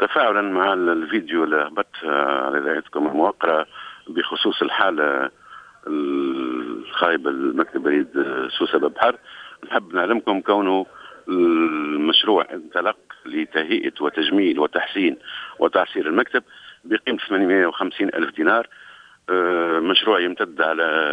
تفاعلا مع الفيديو اللي هبط على اذاعتكم الموقرة بخصوص الحالة الخايبة لمكتب بريد سوسة ببحر، نحب نعلمكم كونه المشروع انطلق لتهيئة وتجميل وتحسين وتعسير المكتب بقيمة 850 ألف دينار. مشروع يمتد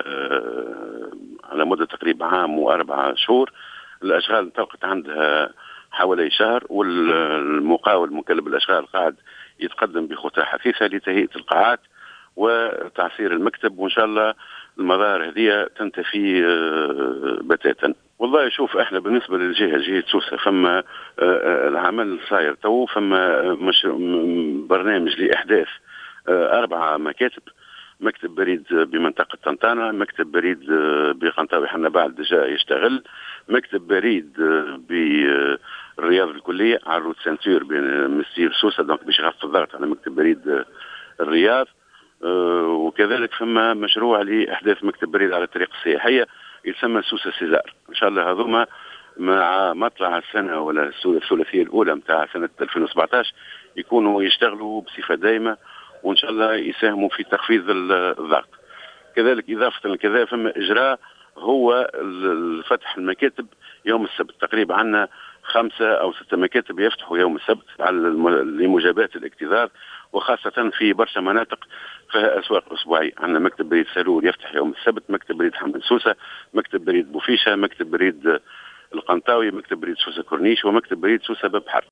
على مدة تقريبا عام و4 شهور. الأشغال انطلقت عندها حوالي شهر، والمقاول مكلف بالأشغال قاعد يتقدم بخطى حثيثة لتهيئة القاعات وتعسير المكتب، وإن شاء الله المظاهر هذه تنتفي بتاتا. والله شوف، احنا بالنسبة للجهة جهة سوسة فما العمل صاير تو، فما مش برنامج لإحداث 4 مكاتب: مكتب بريد بمنطقة طنطانة، مكتب بريد بقنطاوي حنا بعد جاء يشتغل، مكتب بريد بالرياض الكلية على روت سنتور بين مسير سوسة، دونك باش يخفف الضغط على مكتب بريد الرياض. وكذلك ثم مشروع لإحداث مكتب بريد على الطريق السياحية يسمى سوسة سيزار. إن شاء الله هذوما مع مطلع السنة ولا الثلاثية الأولى متاع سنة 2017 يكونوا يشتغلوا بصفة دائمة، وإن شاء الله يساهموا في تخفيض الضغط. كذلك إضافة لكذا فما إجراء هو فتح المكاتب يوم السبت. تقريبا عندنا 5 أو 6 مكاتب يفتحوا يوم السبت على لمجاباة الاكتظاظ، وخاصة في برشا مناطق فيها أسواق أسبوعية. عندنا مكتب بريد سالول يفتح يوم السبت، مكتب بريد حمد سوسة، مكتب بريد بوفيشة، مكتب بريد القنطاوي، مكتب بريد سوسة كورنيش، ومكتب بريد سوسة ببحر.